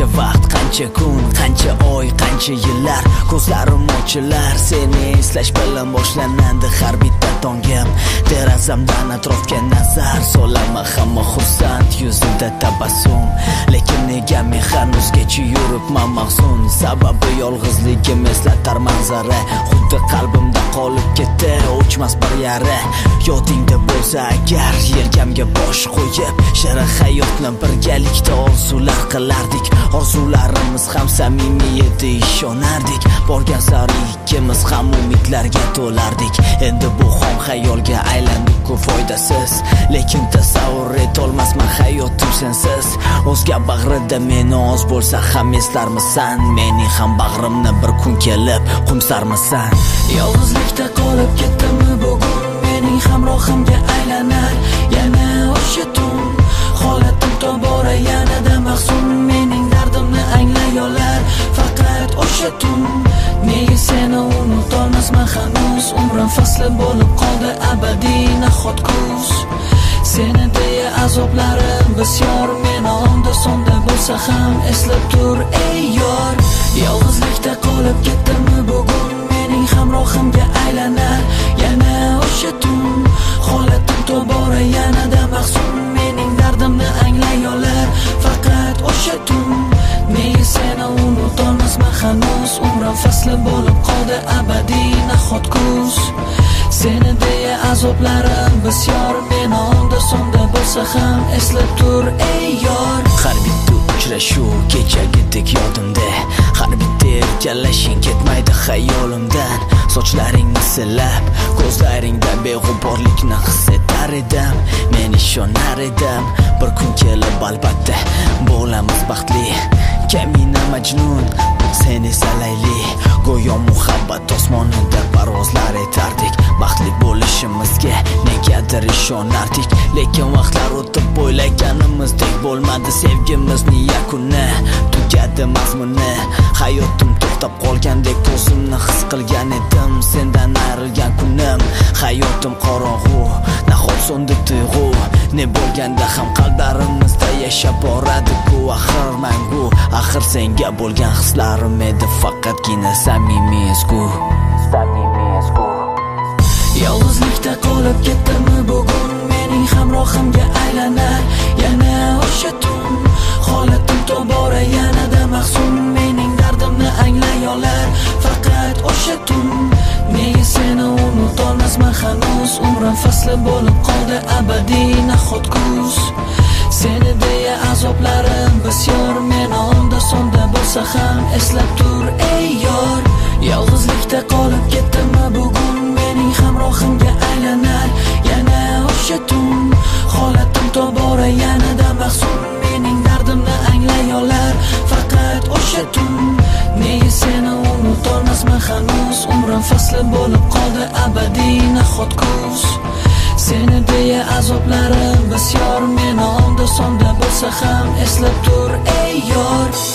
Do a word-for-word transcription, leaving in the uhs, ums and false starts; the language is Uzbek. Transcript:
qancha vaqt, qancha kun, qancha oy, qancha yillar, ko'zlarim ochilar seni eslash bilan boshlanadi har bitta tongim. Derazamdan atrofga nazar solaman, hamma xursand, yuzida tabassum, lekin nega men hanuzgacha yuribman mahzun? Sababi yolg'izligim eslatar manzara, xuddi qalbimda qolib ketdi o'chmas bir yara. Yodingda bo'lsa agar yelkamga bosh qo'yib shirin hayotni birgalikda orzular qilardik. Orzularimiz ham samimiy edi, ishonardik. Borgan sari ikkimiz ham umidlarga to'lardik. Endi bu xom xayolga aylandi-ku foydasiz, lekin tasavvur etolmasman hayotim sensiz. O'zga bag'rida meni oz bo'lsa ham eslarmisan? Mening ham bag'rimni bir kun kelib qumsarmisan? Yolg'izlikda qolib ketdimmi bugun? Mening hamrohimga aylanar yana o'sha tun. Holatim tobora yanada mahzun, mening dardimni anglayolar faqat o'sha tun. Nega seni unutolmasman hanuz? Umrim fasli bo'lib qoldi abadiy nahot kuz. Seni deya azoblarim bisyor, meni onda sonda bo'lsa ham eslab tur ey yor. Yolg'izlikda qolib ketdimmi bugun? Mening hamrohimga aylanar yana o'sha tun. Holatim tobora yanada mahzun, mening dardimni anglayolar faqat o'sha tun. Nega seni unutolmasman hanuz? Umrim fasli bo'lib qoldi abadiy nahot kuz. Seni deya azoblarim bisyor, meni onda sonda bo'lsa ham eslab tur ey yor. Har bitta uchrashuv kechagidek yodimda, har bitta erkalashing ketmaydi xayolimdan. Sochlaringni silab, ko'zlaringda beg'uborlikni his etar edim. Men ishonar edim, bir kun kelib albatta bo'lamiz baxtli. Kamina Majnun, sen esa Layli, go'yo muhabbat osmonida parvozlar etardik. Baxtli bo'lishimizga negadir ishonardik, lekin vaqtlar o'tib o'ylaganimizdek bo'lmadi. Sevgimizning yakuni tugadi mazmuni. Hayotim to'xtab qolgandek ko'zimni his qilgan edim. Sendan ayrilgan kunim, hayotim qorong'u, nahot so'ndi tuyg'u. Ne bo'lganda ham qalblarimizda yashab boradi-ku axir mangu. Axir senga bo'lgan hislarim edi faqatgina samimiy ezgu, samimiy ezgu. Yolg'izlikda qolib ketdimmi bugun? Mening hamrohimga aylanar yana o'sha tun. Holatim tobora yanada mahzun, mening dardimni anglayolar faqat o'sha tun. Nega seni unutolmasman hanuz? Umrim fasli bo'lib qoldi abadiy nahot kuz. Seni deya azoblarim bisyor, meni onda sonda bo'lsa ham eslab tur ey yor. Yolg'izlikda qolib ketdimmi bugun? Mening hamrohimga aylanar yana o'sha tun. Holatim tobora yanada mahzun, mening dardimni anglayolar faqat o'sha tun. Nega seni unutolmasman hanuz? Umrim fasli bo'lib qoldi abadiy nahot kuz. Seni deya azoblarim bisyor, meni onda sonda bo'lsa ham eslab tur ey yor.